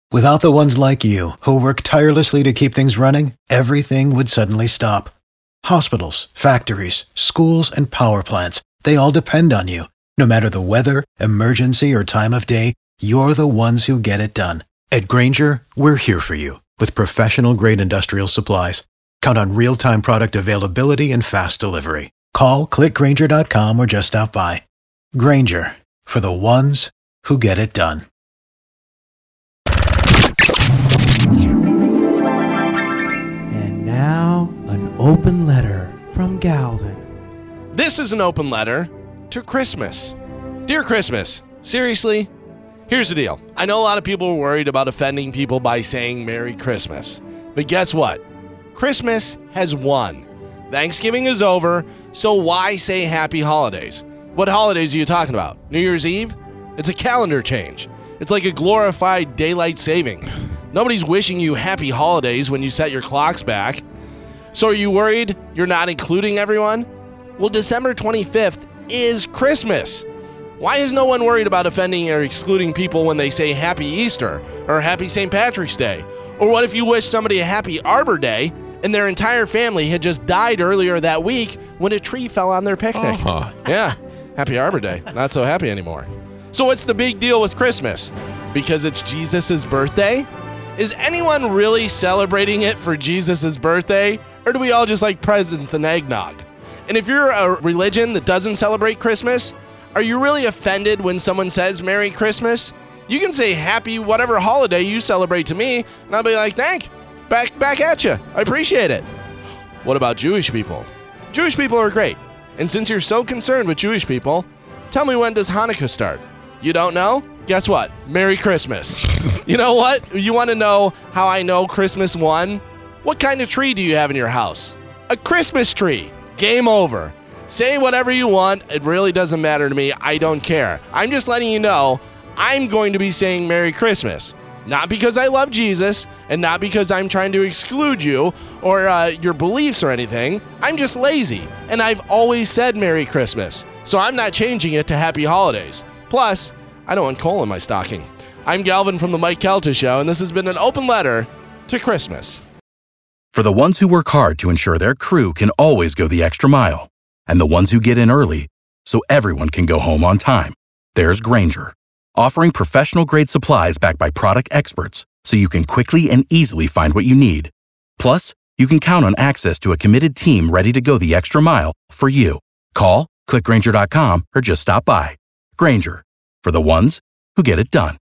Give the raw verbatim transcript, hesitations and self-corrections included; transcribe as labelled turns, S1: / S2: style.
S1: Without the ones like you, who work tirelessly to keep things running, everything would suddenly stop. Hospitals, factories, schools, and power plants, they all depend on you. No matter the weather, emergency, or time of day, you're the ones who get it done. At Grainger, we're here for you with professional-grade industrial supplies. Count on real-time product availability and fast delivery. Call, click Grainger dot com, or just stop by. Grainger, for the ones who get it done.
S2: And now, an open letter from Galvin.
S3: This is an open letter to Christmas. Dear Christmas, seriously? Here's the deal. I know a lot of people are worried about offending people by saying Merry Christmas. But guess what? Christmas has won. Thanksgiving is over, so why say Happy Holidays? What holidays are you talking about? New Year's Eve? It's a calendar change. It's like a glorified daylight saving. Nobody's wishing you happy holidays when you set your clocks back. So are you worried you're not including everyone? Well, December twenty-fifth is Christmas. Why is no one worried about offending or excluding people when they say Happy Easter or Happy Saint Patrick's Day? Or what if you wish somebody a Happy Arbor Day and their entire family had just died earlier that week when a tree fell on their picnic?
S4: Uh-huh.
S3: Yeah, Happy Arbor Day. Not so happy anymore. So what's the big deal with Christmas? Because it's Jesus' birthday? Is anyone really celebrating it for Jesus' birthday? Or do we all just like presents and eggnog? And if you're a religion that doesn't celebrate Christmas, are you really offended when someone says Merry Christmas? You can say happy whatever holiday you celebrate to me, and I'll be like, thank, back, back at you. I appreciate it. What about Jewish people? Jewish people are great. And since you're so concerned with Jewish people, tell me, when does Hanukkah start? You don't know? Guess what? Merry Christmas. You know what? You want to know how I know Christmas won? What kind of tree do you have in your house? A Christmas tree. Game over. Say whatever you want. It really doesn't matter to me. I don't care. I'm just letting you know I'm going to be saying Merry Christmas. Not because I love Jesus and not because I'm trying to exclude you or uh, your beliefs or anything. I'm just lazy. And I've always said Merry Christmas. So I'm not changing it to Happy Holidays. Plus, I don't want coal in my stocking. I'm Galvin from The Mike Calta Show, and this has been an open letter to Christmas.
S5: For the ones who work hard to ensure their crew can always go the extra mile, and the ones who get in early so everyone can go home on time, there's Grainger, offering professional-grade supplies backed by product experts so you can quickly and easily find what you need. Plus, you can count on access to a committed team ready to go the extra mile for you. Call, click Grainger dot com, or just stop by. Grainger, for the ones who get it done.